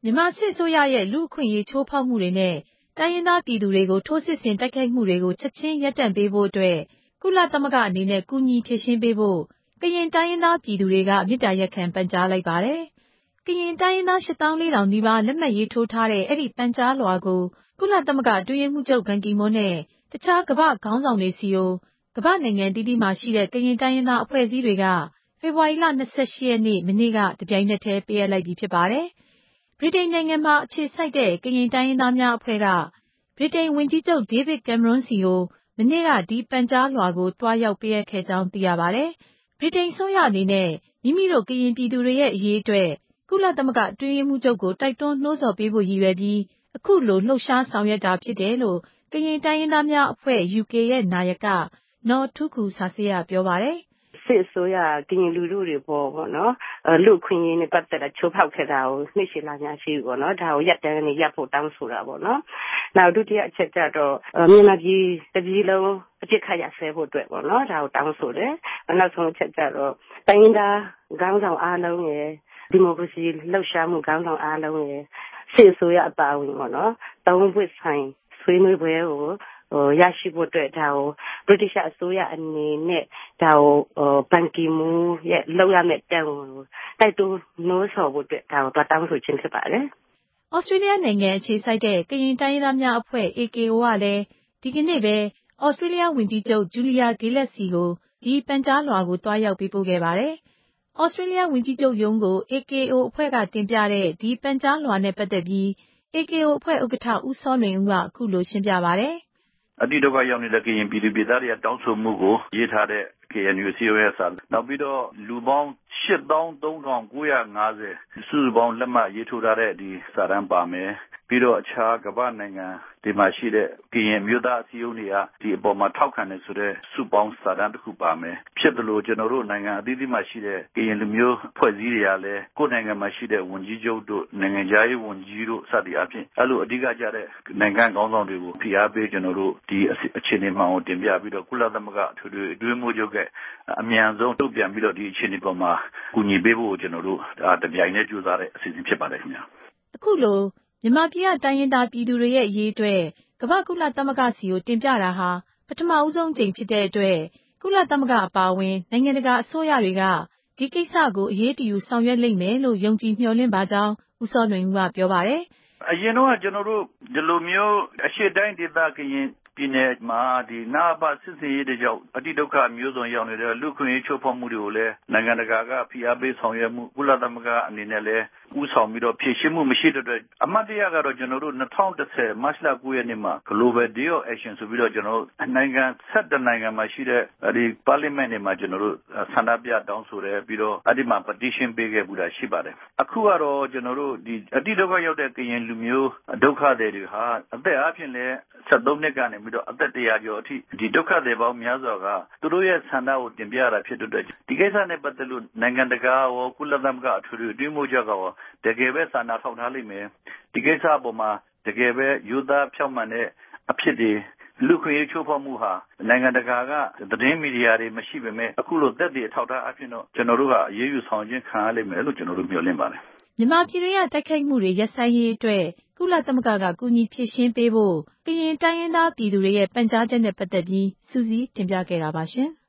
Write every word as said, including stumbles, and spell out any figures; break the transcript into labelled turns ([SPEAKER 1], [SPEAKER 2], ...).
[SPEAKER 1] မြန်မာစစ်အစိုးရရဲ့လူ့အခွင့်အရေးချိုးဖောက်မှုတွေနဲ့တိုင်းရင်းသားပြည်သူတွေကိုထိုးစစ်ဆင်တိုက်ခိုက်မှုတွေကိုချက်ချင်းရပ်တန့်ပေးဖို့အတွက်ကုလသမဂ္ဂအနေနဲ့ကူညီဖြေရှင်းပေးဖို့ကရင်တိုင်းရင်းသားပြည်သူတွေကမေတ္တာရပ်ခံပန်ကြားလိုက်ပါတယ်။ကရင်တိုင်းရင်းသားရှစ်သောင်းလေးထောင်နီးပါးလက်မှတ်ရေးထိုးထားတဲ့အဲ့ဒီပန်ကြားလွှာကိုကုလသမဂ္ဂအတွင်းရေးမှူးချုပ်ဘန်ကီမွန်းနဲ့တခြားကမ္ဘာခေါင်းဆောင်တွေစီကိုကမ္ဘာနိုင်ငံတည်တည်မှာရှိတဲ့ကရင်တိုင်းရင်းသားအဖွဲ့အစည်းတွေကဖေဖော်ဝါရီလ၂၈ရက်နေ့မနေ့ကတပြိုင်နက်တည်းပေးအပ်လိုက်ပြီဖြစ်ပါတယ်။ဗြိတိန်နိုင်ငံမှာအခြေစိုက်တဲ့ကရင်တိုင်းရင်းသားများအဖွဲ့ကဗြိတိန်ဝန်ကြီးချုပ်ဒေးဗစ်ကင်မရွန်းစီကိုမနေ့ကဒီပန်ကြားလွှာကိုတွားရောက်ပေးအပ်ခဲ့ကြောင်းသိရပါတယ်။ဗြိတိန်အစိုးရအနေနဲ့မိမိတို့ကရင်ပြည်သူတွေရဲ့အရေးအတွက်ကုလသမဂ္ဂအတွင်းရေးမှူးချုပ်ကိုတိုက်တွန်းနှိုးဆော်ပေးဖို့ရည်ရွယ်ပြီးအခုလိုလှုပ်ရှားဆောင်ရွက်တာဖြစ်တယ်လို့ကရင်တိုင်းရင်းသားများအဖွဲ့ ယူကေ ရဲ့နာယကနော်ထူးခူဆာဆေးကပြောပါတယ်
[SPEAKER 2] ။စစ်အစိုးရကရင်လူထုတွေပေါ်ပေါ့နော်လူ့အခွင့်အရေးနဲ့ပတ်သက်တဲ့ချိုးဖောက်ခဲ့တာကိုနှိမ့်ချလာများရှိဘူးပေါ့နော်ဒါကိုရပ်တန်းနေရပ်ဖို့တောင်းဆိုတာပေါ့နော်နောက်ဒုတိယအချက်ကျတော့မြန်မာပြည်တပြည်လုံးအပြစ်ခတ်ရဆဲဖို့အတွက်ပေါ့နော်ဒါကိုတောင်းဆိုတယ်နောက်ဆုံးအချက်ကျတော့တိုင်းရင်းသားခေါင်းဆောင်အားလုံးရဲ့ဒီမိုကရေစီလှုပ်ရှားမှုခေါင်းဆောင်အားလုံးရဲ့စစ်အစိုးရအပါအဝင်ပေါ့နော်သုံးပွင့်ဆိုင်ဆွေးနွေးပွဲကိုဟိုရရှိဖို့အတွက်ဒါကိုဗြိတိရှအစိုးရအနေနဲ့ဒါကိုဘန်ကီမူးရဲ့လောက်ရမယ့်တန်ကိုတိုက်တွန်းနှိုးဆော်ဖို့အတွက်ဒါကိုတောင်းဆိုခြင်းဖြစ်ပါတယ်
[SPEAKER 1] ။ဩစတြေးလျနိုင်ငံအခြေစိုက်တဲ့ကရင်တိုင်းရင်းသားများအဖွဲ့ အေ ကေ အို ကလည်းဒီကနေ့ပဲဩစတြေးလျဝန်ကြီးချုပ်ဂျူလီယာဂီလက်စီကိုဒီပန်ကြားလွှာကိုတွားရောက်ပေးပို့ခဲ့ပါတယ်။ဩစတြေးလျဝန်ကြီးချုပ်ရုံးကို အေ ကေ အို အဖွဲ့ကတင်ပြတဲ့ဒီပန်ကြားလွှာနဲ့ပတ်သက်ပြီး အေ ကေ အို အဖွဲ့ဥက္ကဋ္ဌဦးစောလွင်ဦးကအခုလိုရှင်းပြပါတယ်
[SPEAKER 3] ။အတိဒုက္ခရောက်နေတဲ့ကရင်ပြည်သူပြည်သားတွေကတောင်းဆိုမှုကိုရေးထားတဲ့ ကေအန်ယူ စီ အို အက်စ် စာနောက်ပြီးတော့လူပေါင်းရှစ်သောင်းသုံးထောင်ကိုးရာငါးဆယ်စုစုပေါင်းလက်မှတ်ရေးထိုးထားတဲ့ဒီစာတမ်းပါမယ်ပြီးတော့အခြားကမ္ဘာနိုင်ငံဒီမှာရှိတဲ့ကရင်မျိုးသားအစည်းအရုံးတွေကဒီအပေါ်မှာထောက်ခံနေဆိုတဲ့စုပေါင်းစာတမ်းတစ်ခုပါမယ်ဖြစ်တယ်လို့ကျွန်တော်တို့နိုင်ငံအသီးသီးမှာရှိတဲ့ကရင်လူမျိုးဖွဲ့စည်းတွေကလည်းကိုယ်နိုင်ငံမှာရှိတဲ့ဝန်ကြီးချုပ်တို့နိုင်ငံသားရေးဝန်ကြီးတို့စသည်အပြင်အဲ့လိုအဓိကကျတဲ့နိုင်ငံခေါင်းဆောင်တွေကိုဖိအားပေးကျွန်တော်တို့ဒီအခြေအနေမှန်ကိုတင်ပြပြီးတော့ကုလသမဂ္ဂထွေထွေအတွင်းမှုချုပ်ကအမြန်ဆုံးတုံ့ပြန်ပြီးတော့ဒီအခြေအနေပေါ်မှာကူညီပေးဖို့ကျွန်တော်တို့တပြိုင်တည်းကြိုးစားတဲ့အစီအစဉ်ဖြစ်ပါတယ်ခင်ဗျာ
[SPEAKER 1] အခုလိုမြန်မာပြည်ကတိုင်းရင်းသားပြည်သူတွေရဲ့အရေးအတွက်ကမ္ဘာကုလသမဂ္ဂစီကိုတင်ပြတာဟာပထမဦးဆုံးအကြိမ်ဖြစ်တဲ့အတွက်ကုလသမဂ္ဂအပါအဝင်နိုင်ငံတကာအစိုးရတွေကဒီကိစ္စကိုအရေးတယူဆောင်ရွက်လိမ့်မယ်လို့ယုံကြည်မျှော်လင့်ပါကြောင်းဦးစောလွင်ဦးကပြောပါတယ်
[SPEAKER 3] အရင်တော့ကျွန်တော်တို့ဒီလိုမျိုးအရှေ့တိုင်းဒေသကရင်ပြည်နယ်မှာဒီနာဘစစ်စေးရေးတွေကြောင့်အတိဒုက္ခမျိုးစုံရောက်နေတဲ့လူခွင့်ရေးချိုးဖောက်မှုတွေကိုလည်းနိုင်ငံတကာကဖိအားပေးဆောင်ရွက်မှုကုလသမဂ္ဂအနေနဲ့လည်းဥဆောင်ပြီးတော့ဖြည့်ရှင်းမှုမရှိတဲ့အတွက်အမှတ်တရကတော့ကျွန်တော်တို့၂၀၁၀မတ်လ၉ရက်နေ့မှာ Global Day of Action ဆိုပြီးတော့ကျွန်တော်တို့နိုင်ငံ၁၁နိုင်ငံမှာရှိတဲ့ဒီ Parliament တွေမှာကျွန်တော်တို့ဆန္ဒပြတောင်းဆိုတယ်ပြီးတော့အဲ့ဒီမှာ petition ပေးခဲ့မှုတာရှိပါတယ်အခုကတော့ကျွန်တော်တို့ဒီအတိဒုက္ခရောက်တဲ့ကရင်လူမျိုးဒုက္ခတွေတွေဟာအသက်အပြင်လည်းဆက်သုံးနှစ်ကနေပြီးတော့အသက်တရာကျော်အထိဒီဒုက္ခတွေပေါင်းများစွာကသူတို့ရဲ့ဆန္ဒကိုတင်ပြရတာဖြစ်တဲ့အတွက်ဒီကိစ္စနဲ့ပတ်သက်လို့နိုင်ငံတကာရောကုလသမဂ္ဂအထွေထွေအတွင်းမှုချုပ်ကရောတကယ်ပဲဆန္ဒထောက်ထားလိမ့်မယ်ဒီကိစ္စအပေါ်မှာတကယ်ပဲယူသားဖြောင့်မှန်တဲ့အဖြစ်တွေလူခွင့်ရေးချိုးဖောက်မှုဟာနိုင်ငံတကာကသတင်းမီဒီယာတွေမရှိပေမဲ့အခုလိုသက်သေထောက်ထားအဖြစ်တော့ကျွန်တော်တို့ကအရေးယူဆောင်ခြင်းခံရလိမ့်မယ်လို့ကျွန်တော်တို့မျှော်လင့်ပါတယ်
[SPEAKER 1] မြန်မာပြည်တွင်းကတိုက်ခိုက်မှုတွေရပ်ဆိုင်းရေးအတွက်ကုလသမဂ္ဂကကူညီဖြည့်ရှင်းပေးဖို့ကရင်တိုင်းရင်းသားပြည်သူတွေရဲ့ပန်ကြားချက်နဲ့ပတ်သက်ပြီးစူးစီးတင်ပြခဲ့တာပါရှင်။